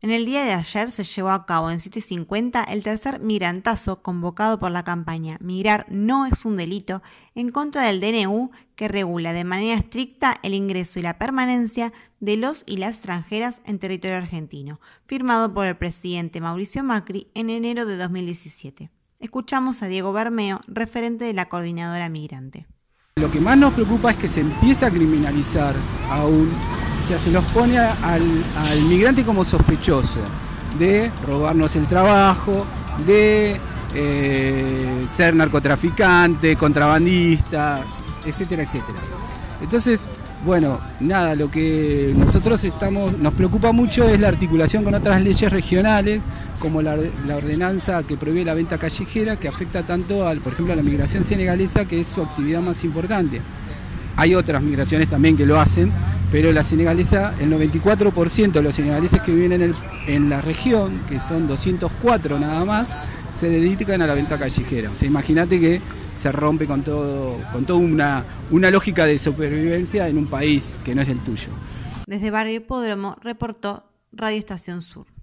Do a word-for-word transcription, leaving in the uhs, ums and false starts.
En el día de ayer se llevó a cabo en siete cincuenta el tercer migrantazo convocado por la campaña Migrar no es un delito en contra del D N U, que regula de manera estricta el ingreso y la permanencia de los y las extranjeras en territorio argentino, firmado por el presidente Mauricio Macri en enero de dos mil diecisiete. Escuchamos a Diego Bermeo, referente de la Coordinadora Migrante. Lo que más nos preocupa es que se empieza a criminalizar aún. O sea, se los pone al, al migrante como sospechoso de robarnos el trabajo, de eh, ser narcotraficante, contrabandista, etcétera, etcétera. Entonces, bueno, nada, lo que nosotros estamos, nos preocupa mucho es la articulación con otras leyes regionales, como la, la ordenanza que prohíbe la venta callejera, que afecta tanto, al, por ejemplo, a la migración senegalesa, que es su actividad más importante. Hay otras migraciones también que lo hacen, pero la senegalesa, el noventa y cuatro por ciento de los senegaleses que viven en, el, en la región, que son doscientos cuatro nada más, se dedican a la venta callejera. O sea, imagínate que se rompe con todo, con toda una, una lógica de supervivencia en un país que no es el tuyo. Desde Barrio Hipódromo reportó Radio Estación Sur.